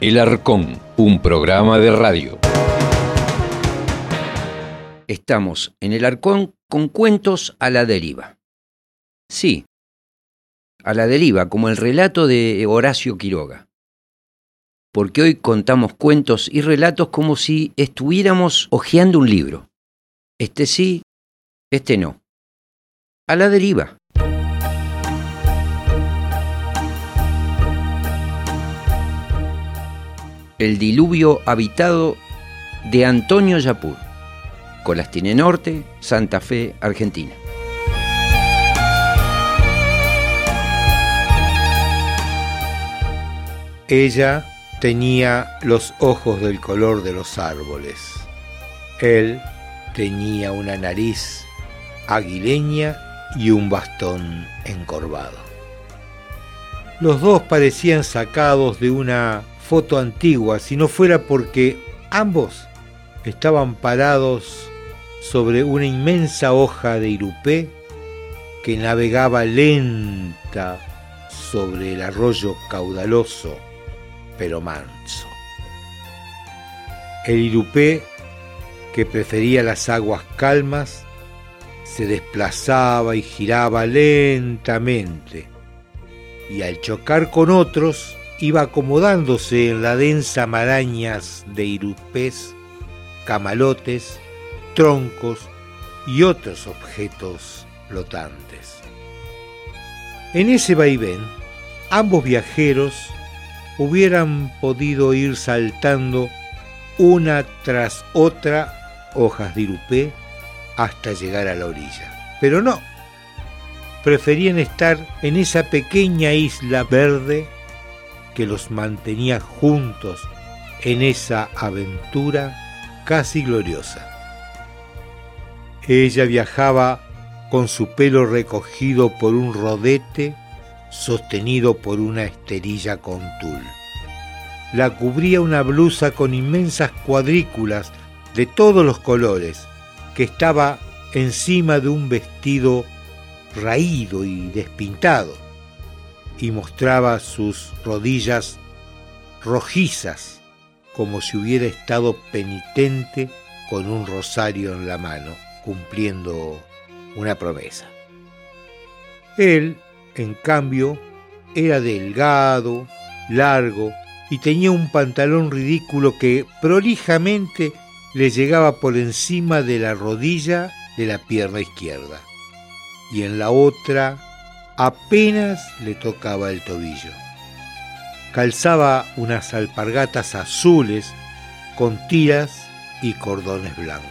El Arcón, un programa de radio. Estamos en El Arcón con cuentos a la deriva. Sí, a la deriva, como el relato de Horacio Quiroga. Porque hoy contamos cuentos y relatos como si estuviéramos hojeando un libro. Este sí, este no. A la deriva. El diluvio habitado de Antonio Yapur. Colastiene Norte, Santa Fe, Argentina. Ella tenía los ojos del color de los árboles. Él tenía una nariz aguileña y un bastón encorvado. Los dos parecían sacados de una foto antigua, si no fuera porque ambos estaban parados sobre una inmensa hoja de irupé que navegaba lenta sobre el arroyo caudaloso pero manso. El irupé, que prefería las aguas calmas, se desplazaba y giraba lentamente, y al chocar con otros iba acomodándose en la densa marañas de irupés, camalotes, troncos y otros objetos flotantes. En ese vaivén, ambos viajeros hubieran podido ir saltando una tras otra hojas de irupé hasta llegar a la orilla. Pero no, preferían estar en esa pequeña isla verde que los mantenía juntos en esa aventura casi gloriosa. Ella viajaba con su pelo recogido por un rodete sostenido por una esterilla con tul. La cubría una blusa con inmensas cuadrículas de todos los colores, que estaba encima de un vestido raído y despintado, y mostraba sus rodillas rojizas, como si hubiera estado penitente con un rosario en la mano, cumpliendo una promesa. Él, en cambio, era delgado, largo, y tenía un pantalón ridículo que prolijamente le llegaba por encima de la rodilla de la pierna izquierda, y en la otra apenas le tocaba el tobillo. Calzaba unas alpargatas azules con tiras y cordones blancos.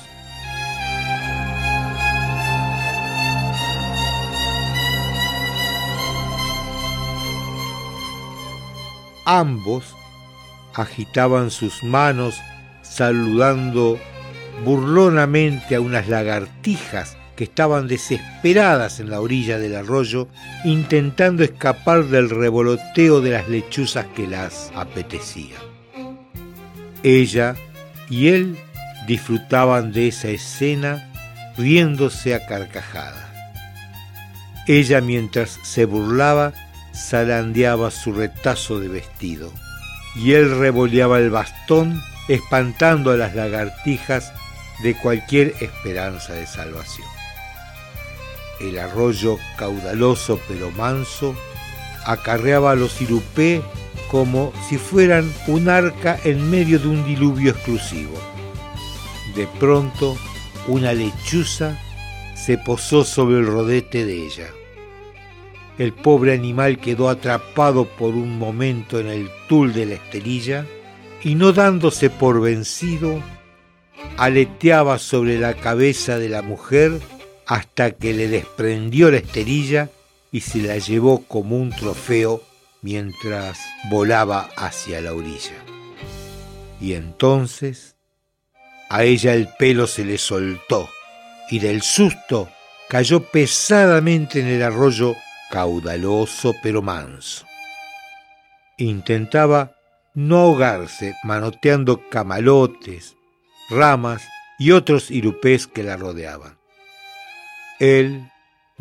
Ambos agitaban sus manos saludando burlonamente a unas lagartijas que estaban desesperadas en la orilla del arroyo, intentando escapar del revoloteo de las lechuzas que las apetecían. Ella y él disfrutaban de esa escena riéndose a carcajadas. Ella, mientras se burlaba, zarandeaba su retazo de vestido, y él revoleaba el bastón, espantando a las lagartijas de cualquier esperanza de salvación. El arroyo caudaloso pero manso acarreaba a los irupé como si fueran un arca en medio de un diluvio exclusivo. De pronto, una lechuza se posó sobre el rodete de ella. El pobre animal quedó atrapado por un momento en el tul de la esterilla y, no dándose por vencido, aleteaba sobre la cabeza de la mujer hasta que le desprendió la esterilla y se la llevó como un trofeo mientras volaba hacia la orilla. Y entonces a ella el pelo se le soltó y del susto cayó pesadamente en el arroyo caudaloso pero manso. Intentaba no ahogarse manoteando camalotes, ramas y otros irupés que la rodeaban. Él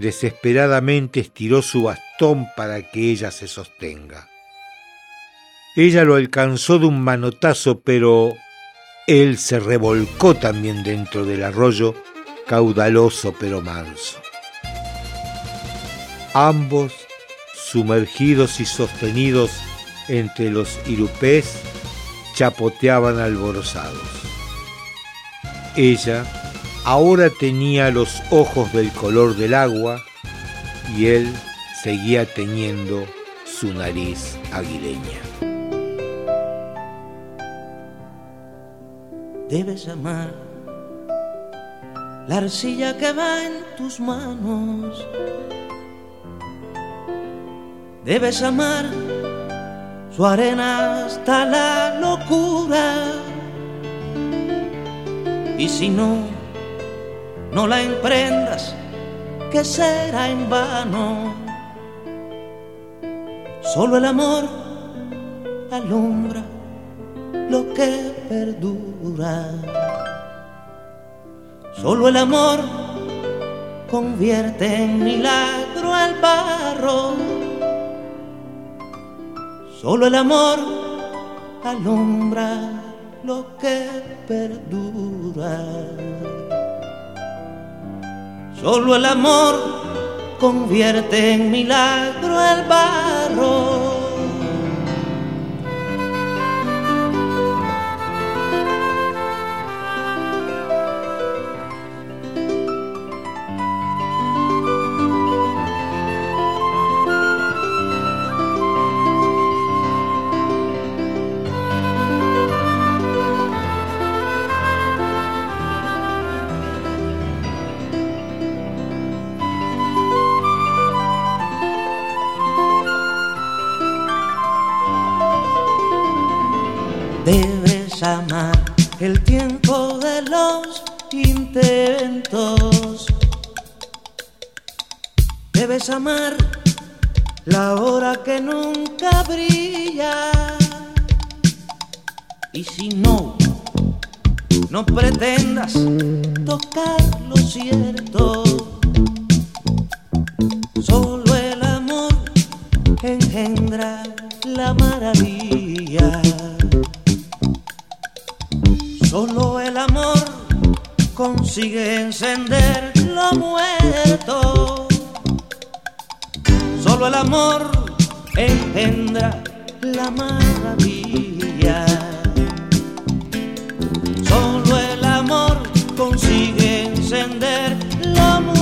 desesperadamente estiró su bastón para que ella se sostenga. Ella lo alcanzó de un manotazo, pero él se revolcó también dentro del arroyo, caudaloso pero manso. Ambos, sumergidos y sostenidos entre los irupés, chapoteaban alborozados. Ella ahora tenía los ojos del color del agua y él seguía teniendo su nariz aguileña. Debes amar la arcilla que va en tus manos. Debes amar su arena hasta la locura. Y si no la emprendas, que será en vano. Solo el amor alumbra lo que perdura. Solo el amor convierte en milagro el barro. Solo el amor alumbra lo que perdura. Solo el amor convierte en milagro el barro. Debes amar el tiempo de los intentos. Debes amar la hora que nunca brilla. Y si no pretendas tocar lo cierto. Solo el amor engendra la maravilla. Solo el amor consigue encender lo muerto. Solo el amor engendra la maravilla. Solo el amor consigue encender lo muerto.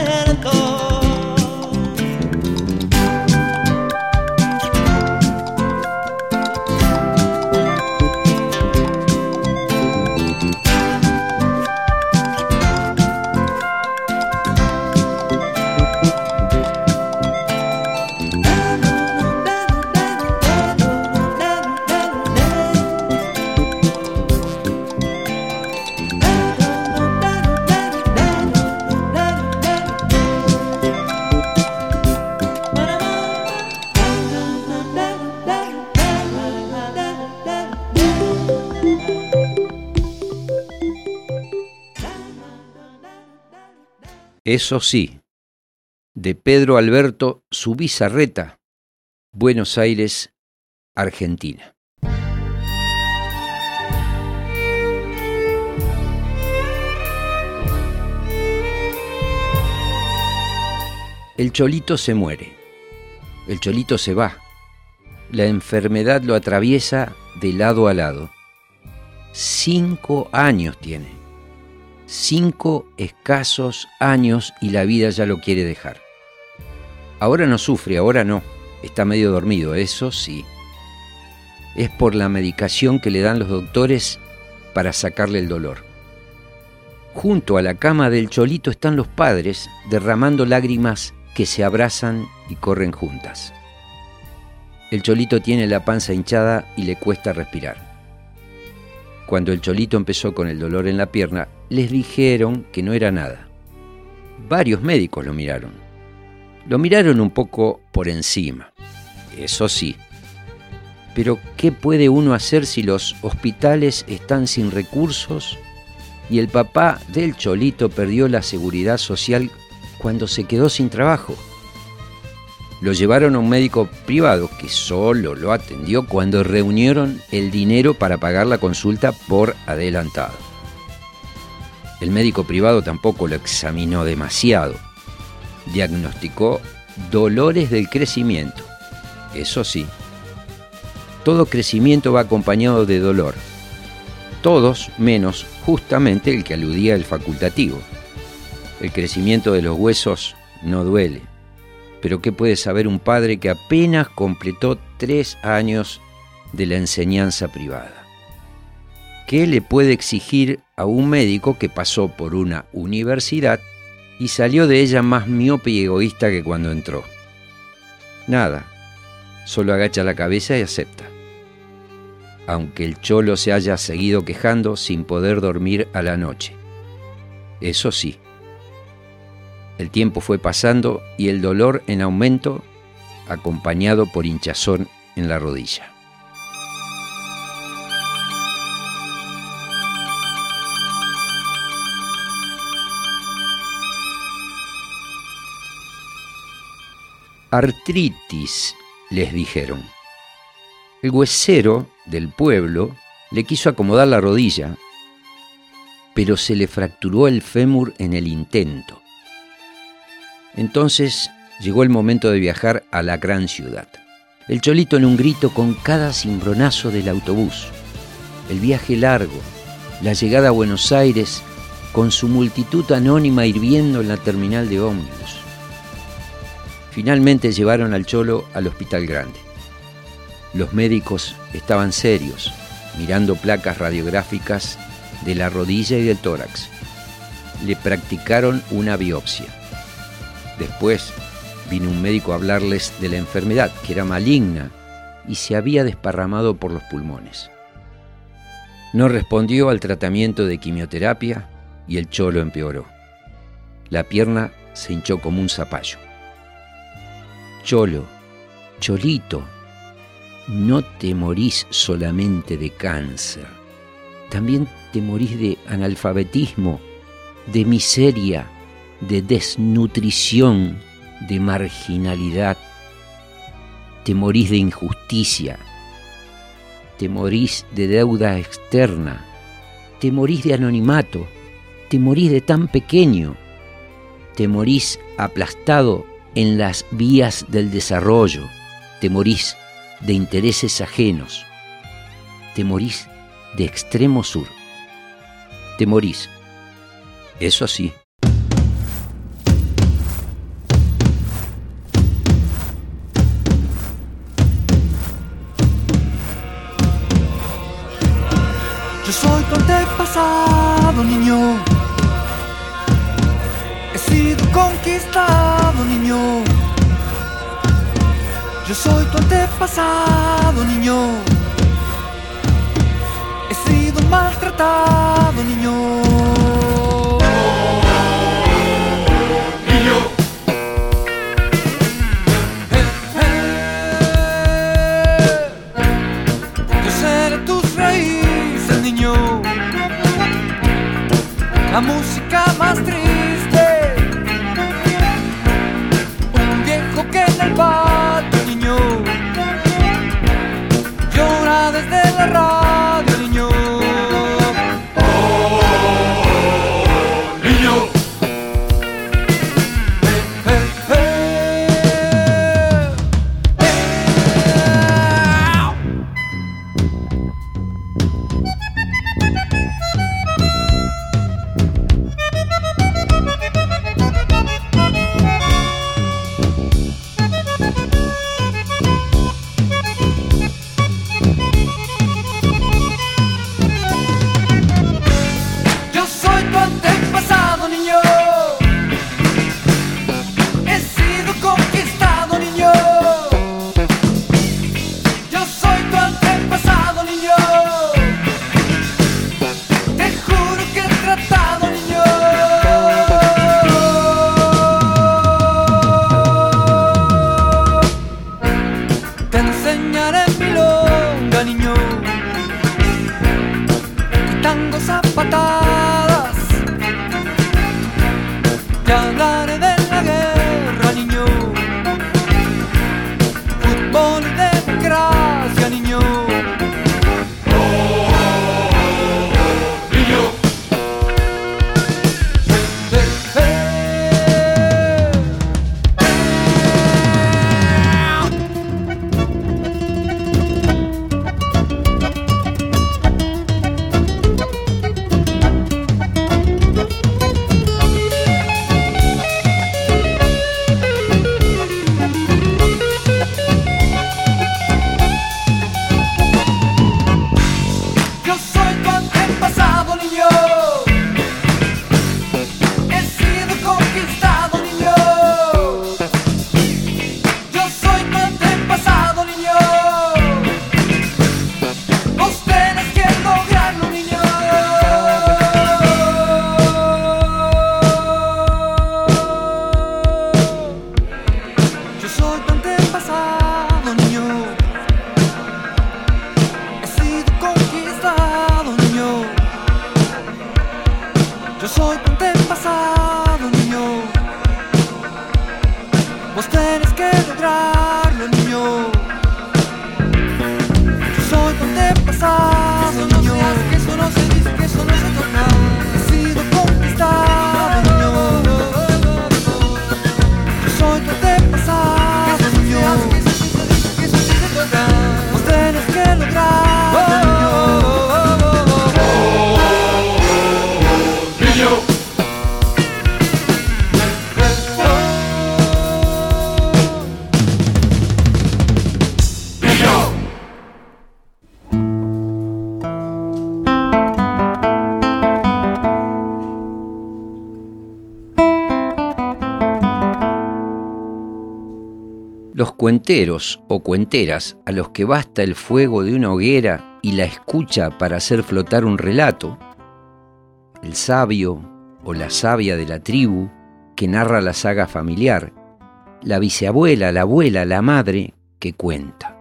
Eso sí, de Pedro Alberto Zubizarreta, Buenos Aires, Argentina. El Cholito se muere, el Cholito se va, la enfermedad lo atraviesa de lado a lado. 5 años tiene. 5 escasos años y la vida ya lo quiere dejar. Ahora no sufre, ahora no, está medio dormido, eso sí. Es por la medicación que le dan los doctores para sacarle el dolor. Junto a la cama del Cholito están los padres derramando lágrimas que se abrazan y corren juntas. El Cholito tiene la panza hinchada y le cuesta respirar. Cuando el Cholito empezó con el dolor en la pierna, les dijeron que no era nada. Varios médicos lo miraron. Lo miraron un poco por encima, eso sí. Pero ¿qué puede uno hacer si los hospitales están sin recursos y el papá del Cholito perdió la seguridad social cuando se quedó sin trabajo? Lo llevaron a un médico privado que solo lo atendió cuando reunieron el dinero para pagar la consulta por adelantado. El médico privado tampoco lo examinó demasiado. Diagnosticó dolores del crecimiento. Eso sí, todo crecimiento va acompañado de dolor. Todos menos justamente el que aludía el facultativo. El crecimiento de los huesos no duele. Pero ¿qué puede saber un padre que apenas completó 3 años de la enseñanza privada? ¿Qué le puede exigir a un médico que pasó por una universidad y salió de ella más miope y egoísta que cuando entró? Nada, solo agacha la cabeza y acepta. Aunque el cholo se haya seguido quejando sin poder dormir a la noche. Eso sí, el tiempo fue pasando y el dolor en aumento, acompañado por hinchazón en la rodilla. Artritis, les dijeron. El huesero del pueblo le quiso acomodar la rodilla, pero se le fracturó el fémur en el intento. Entonces llegó el momento de viajar a la gran ciudad. El cholito en un grito con cada cimbronazo del autobús. El viaje largo, la llegada a Buenos Aires con su multitud anónima hirviendo en la terminal de ómnibus. Finalmente llevaron al cholo al Hospital Grande. Los médicos estaban serios, mirando placas radiográficas de la rodilla y del tórax. Le practicaron una biopsia. Después vino un médico a hablarles de la enfermedad, que era maligna y se había desparramado por los pulmones. No respondió al tratamiento de quimioterapia y el cholo empeoró. La pierna se hinchó como un zapallo. Cholo, cholito, no te morís solamente de cáncer, también te morís de analfabetismo, de miseria, de desnutrición, de marginalidad. Te morís de injusticia, te morís de deuda externa, te morís de anonimato, te morís de tan pequeño, te morís aplastado en las vías del desarrollo, te morís de intereses ajenos, te morís de extremo sur, te morís, eso sí. Yo soy tu antepasado, niño. He sido conquistado, niño. Yo soy tu antepasado, niño. He sido maltratado, niño. Yo seré tus raíces, niño. La música más triste, un viejo que en el patio, niño, llora desde la radio, niño. Oh, niño. Democracia, niño. Los cuenteros o cuenteras, a los que basta el fuego de una hoguera y la escucha para hacer flotar un relato, el sabio o la sabia de la tribu que narra la saga familiar, la bisabuela, la abuela, la madre que cuenta.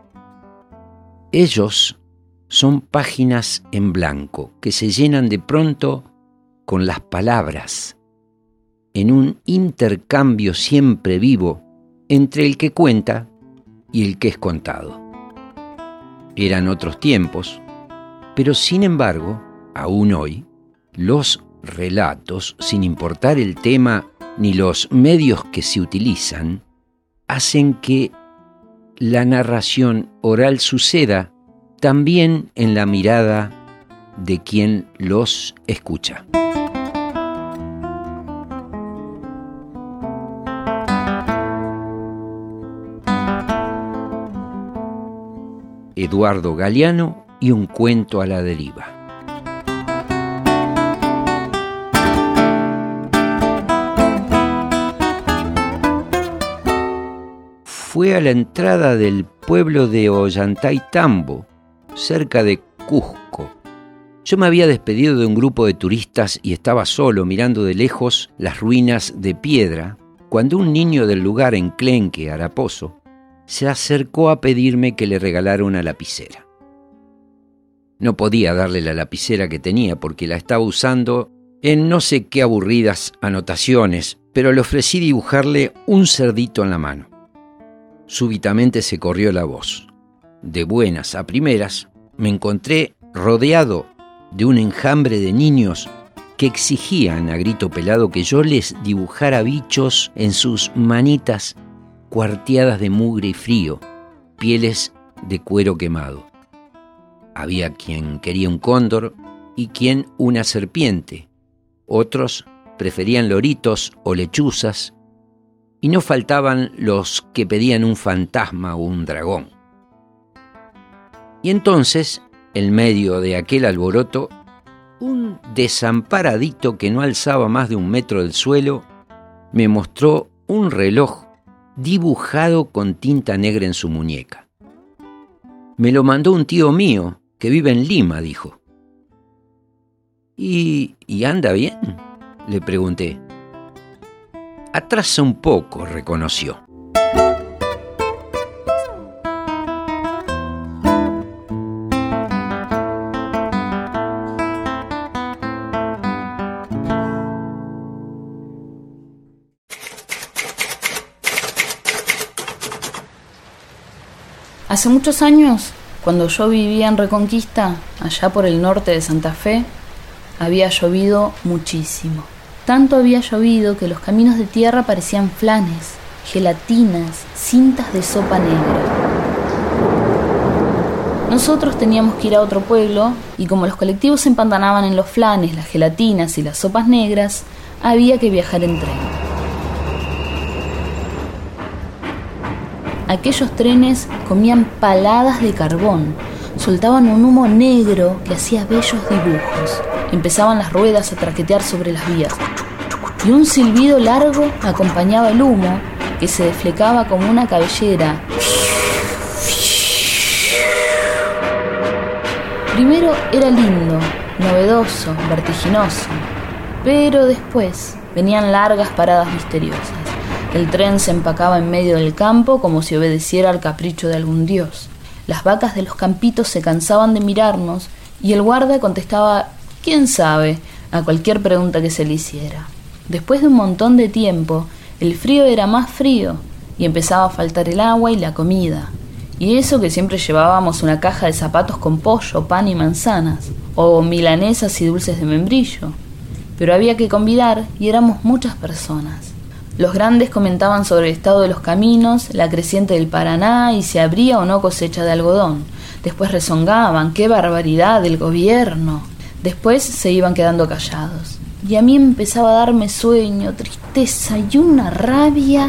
Ellos son páginas en blanco que se llenan de pronto con las palabras, en un intercambio siempre vivo entre el que cuenta y el que es contado. Eran otros tiempos, pero sin embargo, aún hoy, los relatos, sin importar el tema ni los medios que se utilizan, hacen que la narración oral suceda también en la mirada de quien los escucha. Eduardo Galeano y un cuento a la deriva. Fue a la entrada del pueblo de Ollantaytambo, cerca de Cusco. Yo me había despedido de un grupo de turistas y estaba solo mirando de lejos las ruinas de piedra, cuando un niño del lugar enclenque, haraposo, se acercó a pedirme que le regalara una lapicera. No podía darle la lapicera que tenía porque la estaba usando en no sé qué aburridas anotaciones, pero le ofrecí dibujarle un cerdito en la mano. Súbitamente se corrió la voz. De buenas a primeras, me encontré rodeado de un enjambre de niños que exigían a grito pelado que yo les dibujara bichos en sus manitas cuarteadas de mugre y frío, pieles de cuero quemado. Había quien quería un cóndor y quien una serpiente. Otros preferían loritos o lechuzas, y no faltaban los que pedían un fantasma o un dragón. Y entonces, en medio de aquel alboroto, un desamparadito que no alzaba más de 1 metro del suelo me mostró un reloj dibujado con tinta negra en su muñeca. Me lo mandó un tío mío que vive en Lima, dijo. ¿Y anda bien?, le pregunté. Atrasa un poco, reconoció. Hace muchos años, cuando yo vivía en Reconquista, allá por el norte de Santa Fe, había llovido muchísimo. Tanto había llovido que los caminos de tierra parecían flanes, gelatinas, cintas de sopa negra. Nosotros teníamos que ir a otro pueblo y como los colectivos se empantanaban en los flanes, las gelatinas y las sopas negras, había que viajar en tren. Aquellos trenes comían paladas de carbón, soltaban un humo negro que hacía bellos dibujos. Empezaban las ruedas a traquetear sobre las vías y un silbido largo acompañaba el humo que se desflecaba como una cabellera. Primero era lindo, novedoso, vertiginoso, pero después venían largas paradas misteriosas. El tren se empacaba en medio del campo como si obedeciera al capricho de algún dios. Las vacas de los campitos se cansaban de mirarnos y el guarda contestaba «¿Quién sabe?» a cualquier pregunta que se le hiciera. Después de un montón de tiempo, el frío era más frío y empezaba a faltar el agua y la comida. Y eso que siempre llevábamos una caja de zapatos con pollo, pan y manzanas, o milanesas y dulces de membrillo. Pero había que convidar y éramos muchas personas. Los grandes comentaban sobre el estado de los caminos, la creciente del Paraná y si habría o no cosecha de algodón. Después rezongaban, ¡qué barbaridad del gobierno! Después se iban quedando callados. Y a mí empezaba a darme sueño, tristeza y una rabia.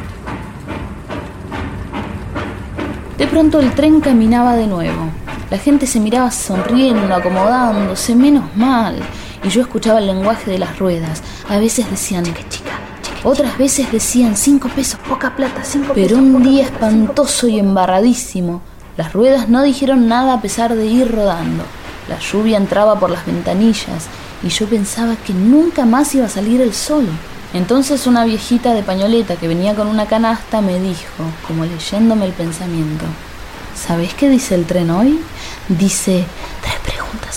De pronto el tren caminaba de nuevo. La gente se miraba sonriendo, acomodándose, menos mal. Y yo escuchaba el lenguaje de las ruedas. A veces decían, chica. Otras veces decían 5 pesos, poca plata, 5 pesos. Pero un día espantoso y embarradísimo. Las ruedas no dijeron nada a pesar de ir rodando. La lluvia entraba por las ventanillas y yo pensaba que nunca más iba a salir el sol. Entonces una viejita de pañoleta que venía con una canasta me dijo, como leyéndome el pensamiento, ¿sabés qué dice el tren hoy? Dice, 3 preguntas.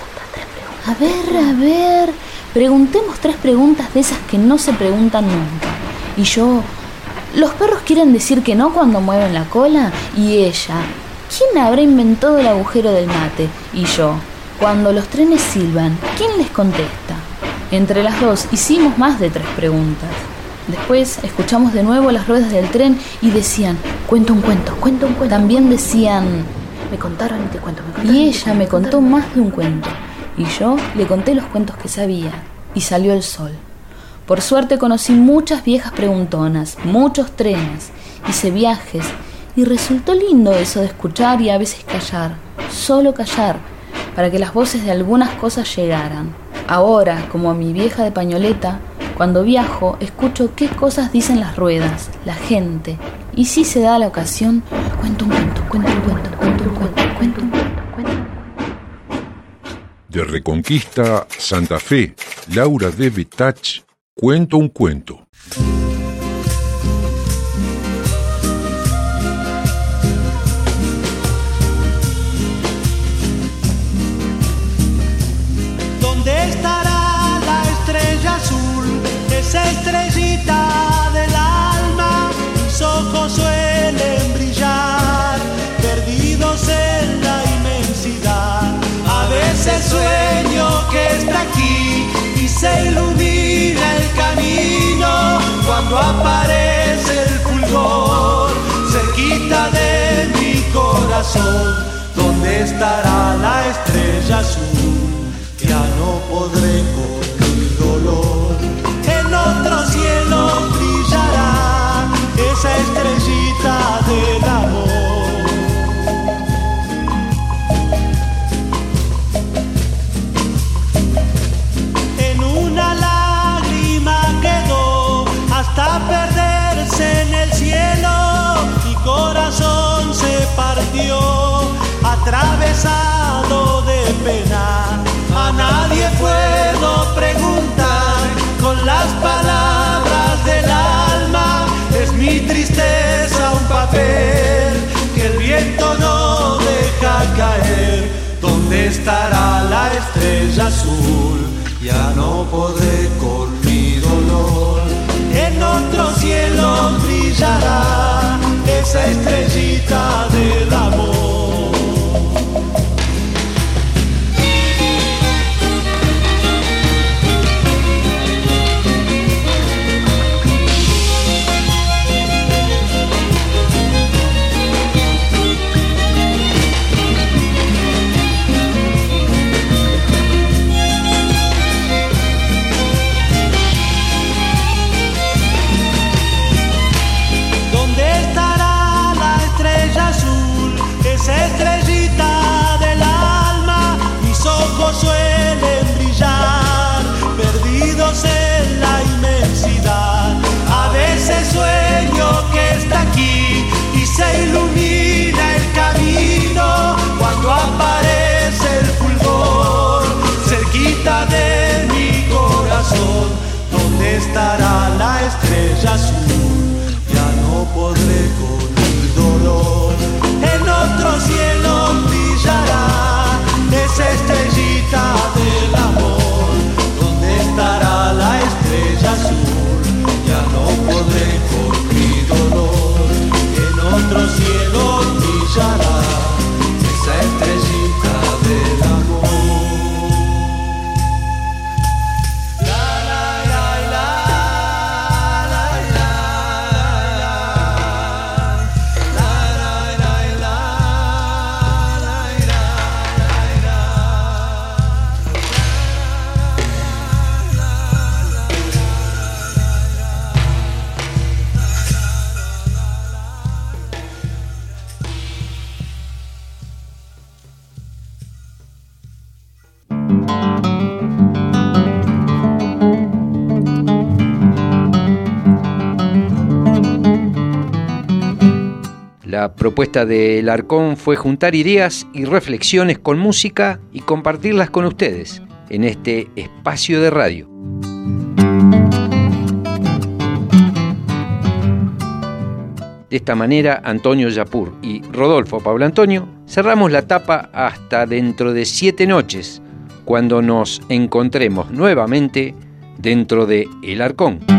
A ver, preguntemos 3 preguntas de esas que no se preguntan nunca. Y yo, ¿los perros quieren decir que no cuando mueven la cola? Y ella, ¿quién habrá inventado el agujero del mate? Y yo, cuando los trenes silban, ¿quién les contesta? Entre las dos hicimos más de 3 preguntas. Después escuchamos de nuevo las ruedas del tren y decían, cuenta un cuento. También decían, me contaron y te cuento. Y ella me contó más de un cuento. Y yo le conté los cuentos que sabía. Y salió el sol. Por suerte conocí muchas viejas preguntonas, muchos trenes, hice viajes. Y resultó lindo eso de escuchar y a veces callar. Solo callar, para que las voces de algunas cosas llegaran. Ahora, como a mi vieja de pañoleta, cuando viajo, escucho qué cosas dicen las ruedas, la gente. Y si se da la ocasión, cuento un cuento. De Reconquista, Santa Fe, Laura de Betach, Cuento un cuento. ¿Dónde estará la estrella azul? Esa estrellita del alma, mis ojos suelen brillar, perdidos en la inmensidad. A veces sueño que está aquí y se ilumina el camino cuando aparece el fulgor cerquita de mi corazón. ¿Dónde estará la estrella azul? Ya no podré con mi dolor. En otro cielo brillará esa estrellita del amor. Hasta perderse en el cielo, mi corazón se partió, atravesado de pena. A nadie puedo preguntar con las palabras del alma. Es mi tristeza un papel que el viento no deja caer. ¿Dónde estará la estrella azul? Ya no podré con mi dolor. En otro cielo brillará esa estrellita del La propuesta del Arcón fue juntar ideas y reflexiones con música y compartirlas con ustedes en este espacio de radio. De esta manera, Antonio Yapur y Rodolfo Pablo Antonio cerramos la tapa hasta dentro de 7 noches, cuando nos encontremos nuevamente dentro de El Arcón.